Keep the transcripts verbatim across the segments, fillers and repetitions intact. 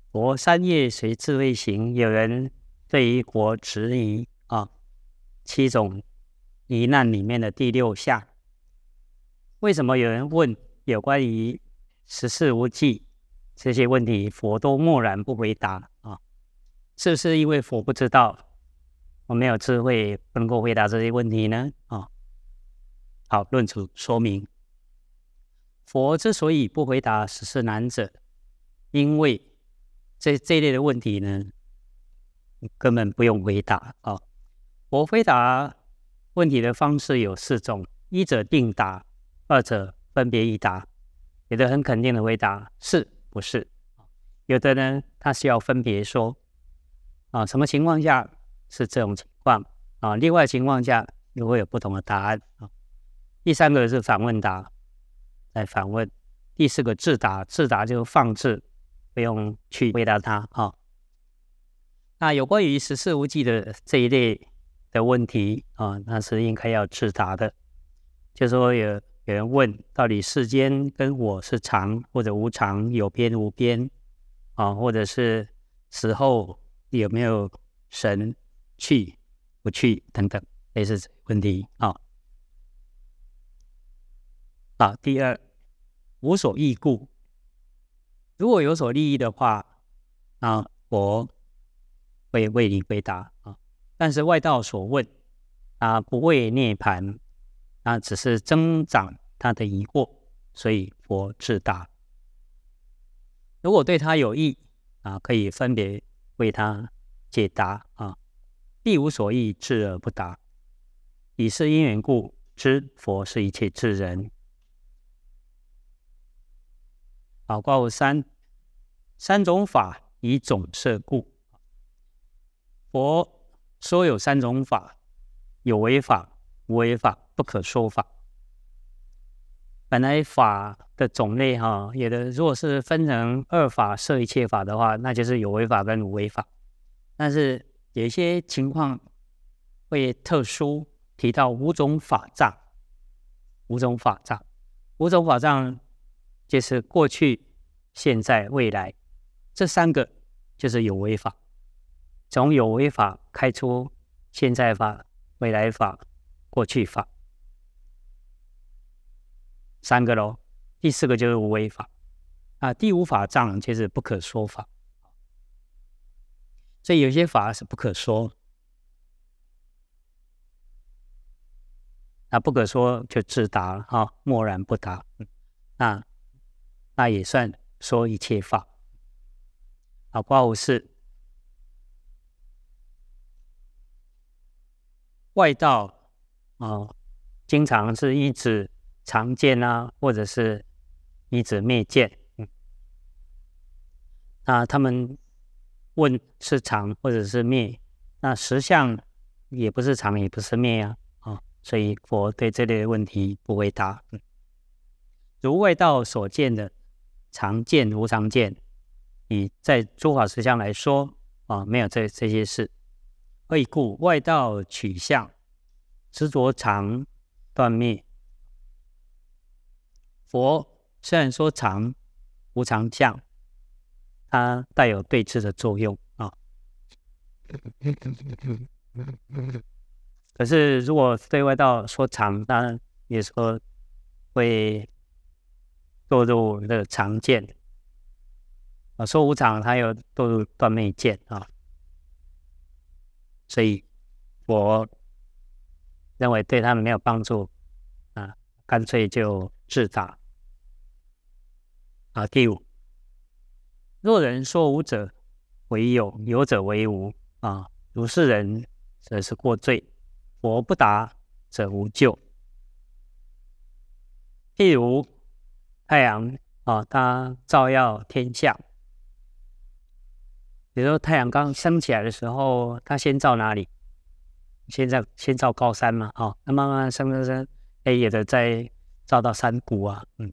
佛三业随智慧行，有人对于佛质疑啊，七种疑难里面的第六项，为什么有人问有关于十四无记这些问题，佛都默然不回答啊？是不是因为佛不知道，我没有智慧，不能够回答这些问题呢？啊，好，论述说明，佛之所以不回答十四难者，因为这这一类的问题呢，根本不用回答啊。我回答问题的方式有四种：一者定答，二者分别一答。有的很肯定的回答是不是，有的呢他是要分别说啊，什么情况下是这种情况啊？另外情况下又会有不同的答案啊。第三个是反问答，来反问。第四个自答，自答就放置，不用去回答它啊。那有关于十四无记的这一类的问题啊，那是应该要自答的。就是说有有人问，到底世间跟我是常或者无常，有边无边啊，或者是死后有没有神去不去等等类似问题啊。啊，第二，无所益故。如果有所利益的话，啊，我会为你回答啊。但是外道所问啊，不为涅槃，啊，只是增长他的疑惑，所以佛自答。如果对他有益啊，可以分别为他解答啊。必无所益，智而不答。以是因缘故，知佛是一切智人。好，卦五三，三种法以总摄故。佛说有三种法，有为法、无为法、不可说法。本来法的种类哈，有的如果是分成二法摄一切法的话，那就是有为法跟无为法。但是有一些情况会特殊提到五种法障，五种法障，五种法障就是过去、现在、未来，这三个就是有为法。从有为法开出现在法、未来法、过去法，三个咯。第四个就是无为法啊，第五法障就是不可说法。所以有些法是不可说，那不可说就自答啊，默然不答。那那也算说一切法。好，卦五四，外道啊，经常是依止常见啊，或者是依止灭见。嗯，那他们问是常或者是灭，那实相也不是常，也不是灭啊。啊，所以佛对这类的问题不回答。嗯，如外道所见的常见、无常见，以在诸法实相来说啊，没有这这些事。何以故？外道取相，执着常断灭。佛虽然说常无常相，它带有对治的作用啊。可是如果对外道说常，当然也说会堕入那个常见啊；说无常，它又堕入断灭见啊。所以我认为对他们没有帮助啊，干脆就自答。啊，第五，若人说无者为有，有者为无啊，如是人则是过罪。佛不答者无救。譬如太阳啊，它照耀天下。比如说太阳刚升起来的时候，它先照哪里？先照先照高山嘛，哦，那慢慢升升升，哎，有的再照到山谷啊，嗯。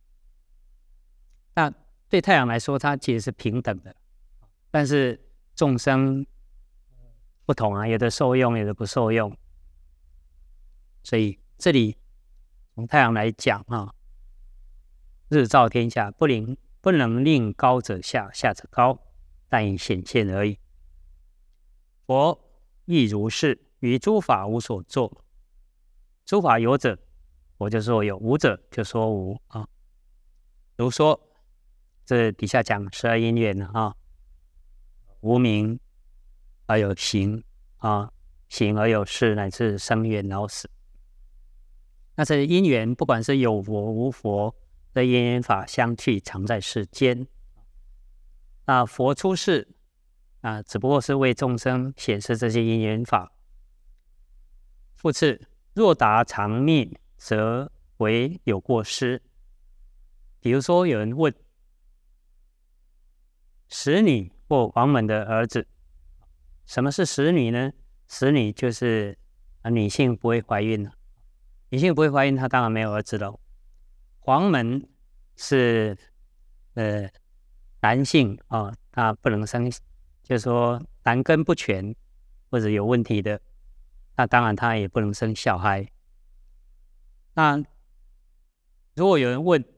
那对太阳来说，它其实是平等的，但是众生不同啊，有的受用，有的不受用。所以这里从太阳来讲啊，日照天下，不能不能令高者下，下者高但以显现而已。佛亦如是，于诸法无所作。诸法有者，我就说有；无者就说无啊。如说，这底下讲十二因缘啊，无明而有行啊，行而有事，乃至生缘老死。那这因缘，不管是有佛无佛的因缘法相续，常在世间。那佛出世啊，只不过是为众生显示这些因缘法。复次，若达常灭，则为有过失。比如说，有人问使女或王门的儿子，什么是使女呢？使女就是啊，女性不会怀孕了。女性不会怀孕，她当然没有儿子了。黄门是呃男性啊，他不能生，就是说男根不全或者有问题的，那当然他也不能生小孩。那如果有人问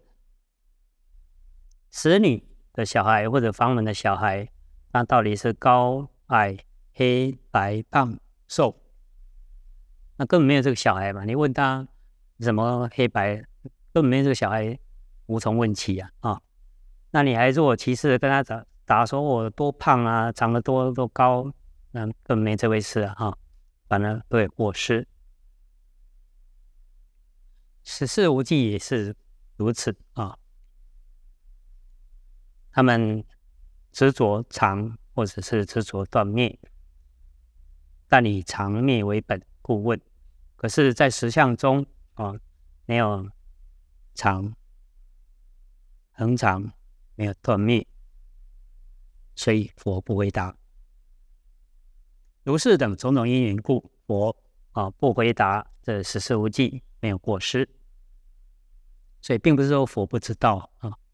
使女的小孩或者房门的小孩，那到底是高矮、黑白胖瘦？那根本没有这个小孩嘛，你问他什么黑白，根本没有这个小孩，无从问起啊啊！那你还若其事跟他打打说我多胖啊，长得多多高，那根本没这回事啊哈，反而对过失。十四无记也是如此啊，他们执着常或者是执着断灭，但以常灭为本，故问。可是，在实相中啊，没有常、恒常，没有断灭，所以佛不回答。如是等种种因缘故，佛啊不回答这十四无记，没有过失。所以并不是说佛不知道啊，